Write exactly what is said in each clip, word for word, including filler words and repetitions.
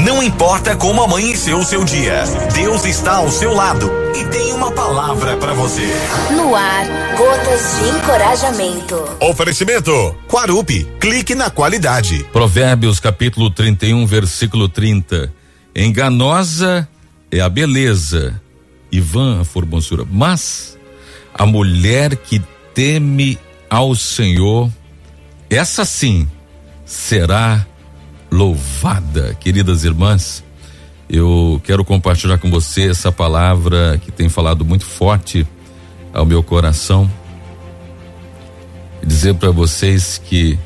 Não importa como amanheceu o seu dia, Deus está ao seu lado e tem uma palavra para você. No ar, gotas de encorajamento. Oferecimento Quarupi, clique na qualidade. Provérbios capítulo trinta e um, versículo trinta. Enganosa é a beleza e vã a formosura, mas a mulher que teme ao Senhor, essa sim será louvada. Queridas irmãs, eu quero compartilhar com você essa palavra que tem falado muito forte ao meu coração e dizer para vocês que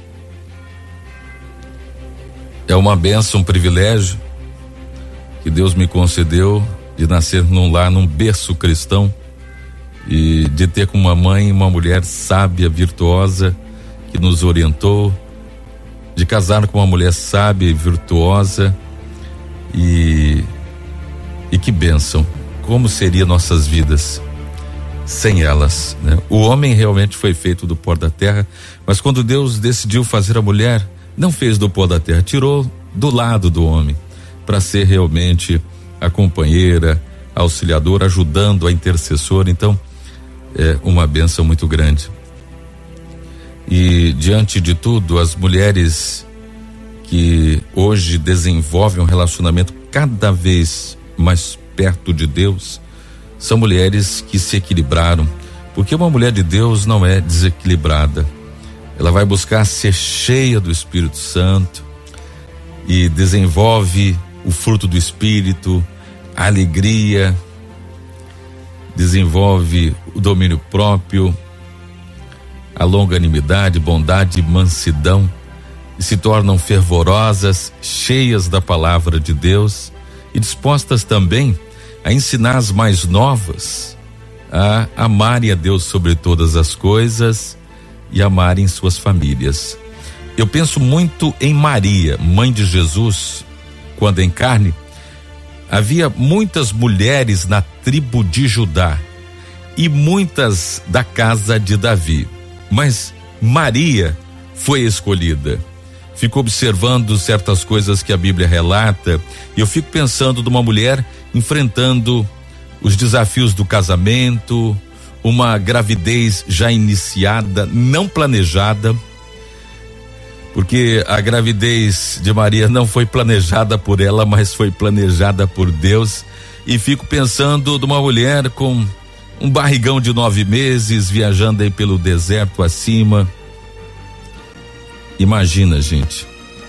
é uma bênção, um privilégio que Deus me concedeu de nascer num lar, num berço cristão e de ter com uma mãe uma mulher sábia, virtuosa, que nos orientou, de casar com uma mulher sábia e virtuosa e e que bênção, como seria nossas vidas sem elas, né? O homem realmente foi feito do pó da terra, mas quando Deus decidiu fazer a mulher, não fez do pó da terra, tirou do lado do homem para ser realmente a companheira, a auxiliadora, ajudando, a intercessora. Então é uma bênção muito grande. E diante de tudo, as mulheres que hoje desenvolvem um relacionamento cada vez mais perto de Deus são mulheres que se equilibraram, porque uma mulher de Deus não é desequilibrada. Ela vai buscar ser cheia do Espírito Santo e desenvolve o fruto do Espírito, a alegria, desenvolve o domínio próprio, a longanimidade, bondade e mansidão, e se tornam fervorosas, cheias da palavra de Deus e dispostas também a ensinar as mais novas a amarem a Deus sobre todas as coisas e amarem suas famílias. Eu penso muito em Maria, mãe de Jesus, quando em carne. Havia muitas mulheres na tribo de Judá e muitas da casa de Davi, mas Maria foi escolhida. Fico observando certas coisas que a Bíblia relata e eu fico pensando de uma mulher enfrentando os desafios do casamento, uma gravidez já iniciada, não planejada, porque a gravidez de Maria não foi planejada por ela, mas foi planejada por Deus. E fico pensando de uma mulher com um barrigão de nove meses, viajando aí pelo deserto acima. Imagina, gente,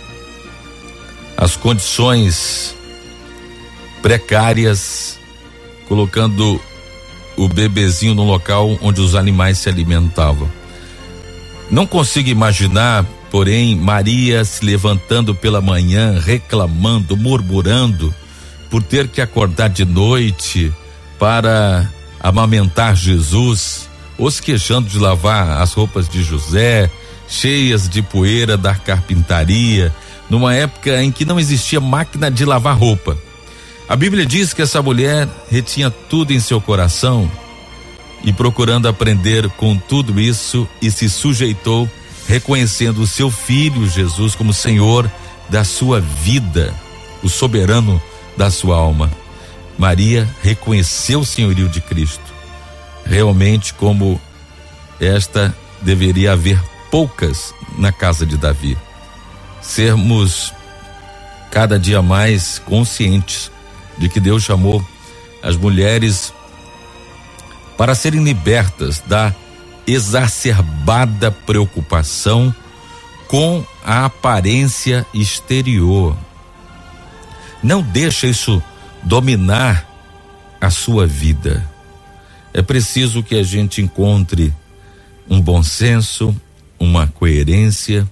as condições precárias, colocando o bebezinho no local onde os animais se alimentavam. Não consigo imaginar, porém, Maria se levantando pela manhã, reclamando, murmurando, por ter que acordar de noite para amamentar Jesus, ou se queixando de lavar as roupas de José, cheias de poeira da carpintaria, numa época em que não existia máquina de lavar roupa. A Bíblia diz que essa mulher retinha tudo em seu coração e procurando aprender com tudo isso e se sujeitou, reconhecendo o seu filho Jesus como Senhor da sua vida, o soberano da sua alma. Maria reconheceu o senhorio de Cristo. Realmente, como esta, deveria haver poucas na casa de Davi. Sermos cada dia mais conscientes de que Deus chamou as mulheres para serem libertas da exacerbada preocupação com a aparência exterior. Não deixa isso dominar a sua vida. É preciso que a gente encontre um bom senso, uma coerência,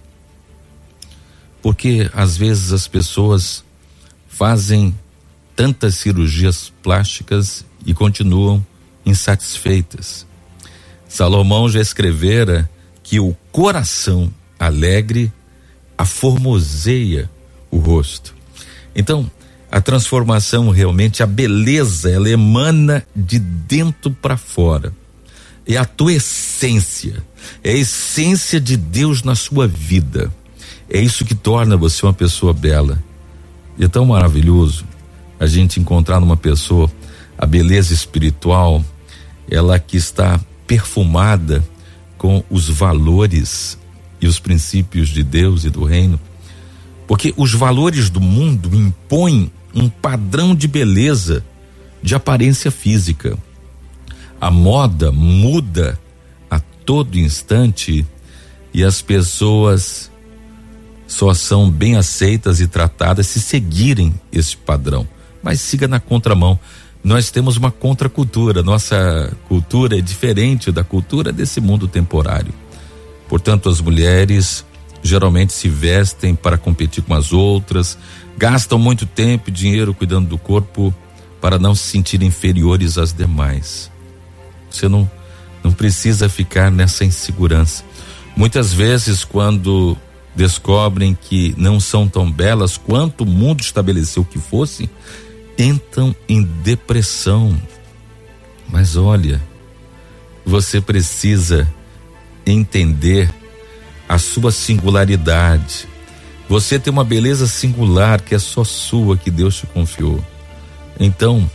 porque às vezes as pessoas fazem tantas cirurgias plásticas e continuam insatisfeitas. Salomão já escrevera que o coração alegre aformoseia o rosto. Então, a transformação realmente, a beleza, ela emana de dentro para fora. É a tua essência, é a essência de Deus na sua vida. É isso que torna você uma pessoa bela. E é tão maravilhoso a gente encontrar numa pessoa a beleza espiritual, ela que está perfumada com os valores e os princípios de Deus e do reino, porque os valores do mundo impõem um padrão de beleza, de aparência física. A moda muda a todo instante e as pessoas só são bem aceitas e tratadas se seguirem esse padrão, mas siga na contramão. Nós temos uma contracultura, nossa cultura é diferente da cultura desse mundo temporário. Portanto, as mulheres geralmente se vestem para competir com as outras, gastam muito tempo e dinheiro cuidando do corpo para não se sentir inferiores às demais. Você não, não precisa ficar nessa insegurança. Muitas vezes, quando descobrem que não são tão belas quanto o mundo estabeleceu que fossem, entram em depressão. Mas olha, você precisa entender a sua singularidade. Você tem uma beleza singular que é só sua, que Deus te confiou. Então,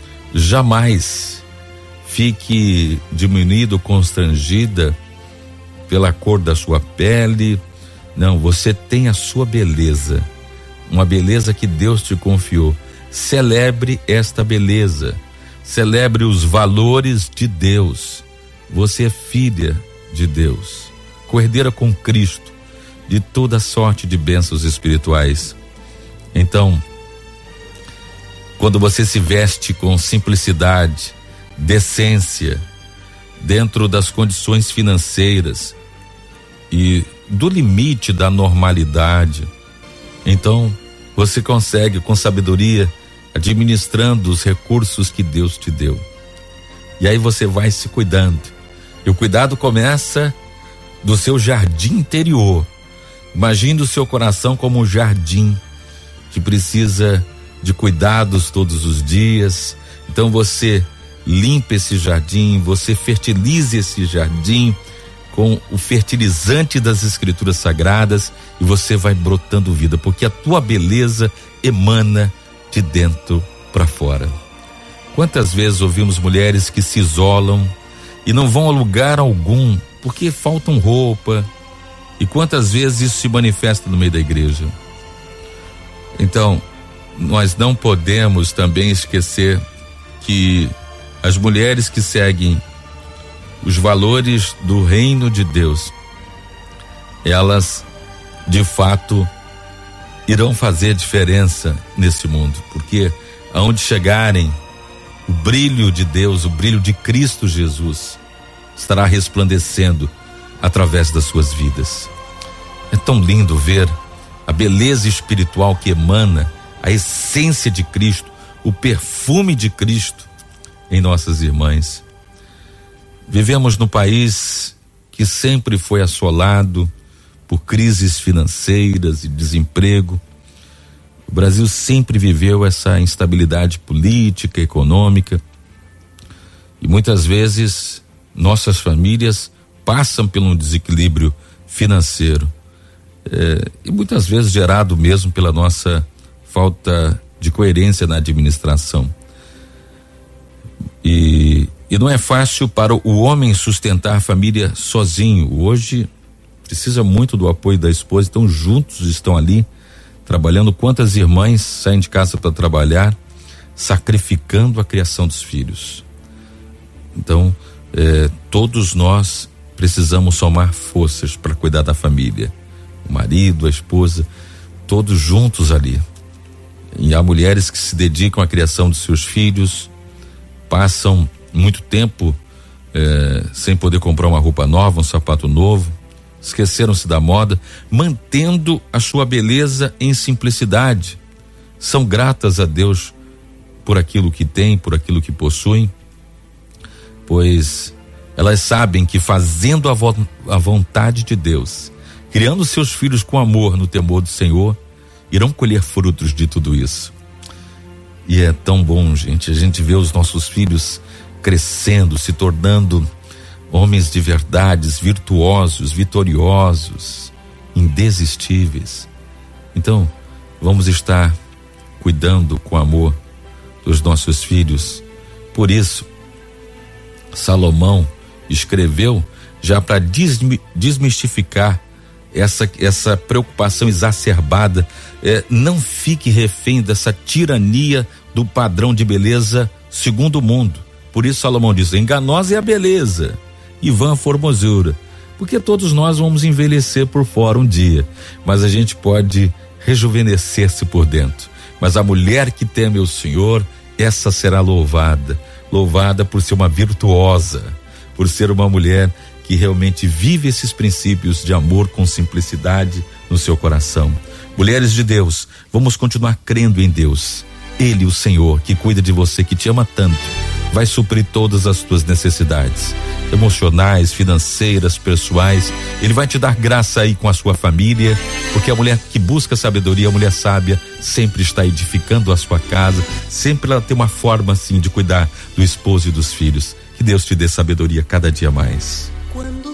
jamais fique diminuído, constrangida pela cor da sua pele. Não, você tem a sua beleza, uma beleza que Deus te confiou. Celebre esta beleza, celebre os valores de Deus. Você é filha de Deus, coerdeira com Cristo de toda sorte de bênçãos espirituais. Então, quando você se veste com simplicidade, decência, dentro das condições financeiras e do limite da normalidade, então você consegue, com sabedoria, administrando os recursos que Deus te deu. E aí você vai se cuidando. E o cuidado começa do seu jardim interior. Imagine o seu coração como um jardim que precisa de cuidados todos os dias. Então você limpa esse jardim, você fertiliza esse jardim com o fertilizante das escrituras sagradas e você vai brotando vida, porque a tua beleza emana de dentro para fora. Quantas vezes ouvimos mulheres que se isolam e não vão a lugar algum porque faltam roupa, e quantas vezes isso se manifesta no meio da igreja? Então, nós não podemos também esquecer que as mulheres que seguem os valores do reino de Deus, elas de fato irão fazer diferença nesse mundo, porque aonde chegarem, o brilho de Deus, o brilho de Cristo Jesus estará resplandecendo através das suas vidas. É tão lindo ver a beleza espiritual que emana, a essência de Cristo, o perfume de Cristo em nossas irmãs. Vivemos num país que sempre foi assolado por crises financeiras e desemprego. O Brasil sempre viveu essa instabilidade política, econômica, e muitas vezes nossas famílias passam por um desequilíbrio financeiro, é, e muitas vezes gerado mesmo pela nossa falta de coerência na administração. E, e não é fácil para o homem sustentar a família sozinho. Hoje precisa muito do apoio da esposa, então juntos estão ali trabalhando. Quantas irmãs saem de casa para trabalhar, sacrificando a criação dos filhos? Então, eh, todos nós precisamos somar forças para cuidar da família. O marido, a esposa, todos juntos ali. E há mulheres que se dedicam à criação dos seus filhos, passam muito tempo eh, sem poder comprar uma roupa nova, um sapato novo, esqueceram-se da moda, mantendo a sua beleza em simplicidade. São gratas a Deus por aquilo que têm, por aquilo que possuem, pois elas sabem que fazendo a, vo- a vontade de Deus, criando seus filhos com amor no temor do Senhor, irão colher frutos de tudo isso. E é tão bom, gente, a gente vê os nossos filhos crescendo, se tornando homens de verdades, virtuosos, vitoriosos, indesistíveis. Então, vamos estar cuidando com amor dos nossos filhos. Por isso, Salomão escreveu já para desmistificar essa, essa preocupação exacerbada. É, não fique refém dessa tirania do padrão de beleza segundo o mundo. Por isso Salomão diz: enganosa é a beleza e vã a formosura, porque todos nós vamos envelhecer por fora um dia, mas a gente pode rejuvenescer-se por dentro. Mas a mulher que teme o Senhor, essa será louvada, louvada por ser uma virtuosa, por ser uma mulher que realmente vive esses princípios de amor com simplicidade no seu coração. Mulheres de Deus, vamos continuar crendo em Deus. Ele, o Senhor, que cuida de você, que te ama tanto, vai suprir todas as tuas necessidades emocionais, financeiras, pessoais. Ele vai te dar graça aí com a sua família, porque a mulher que busca sabedoria, a mulher sábia, sempre está edificando a sua casa, sempre ela tem uma forma assim de cuidar do esposo e dos filhos. Que Deus te dê sabedoria cada dia mais. Quando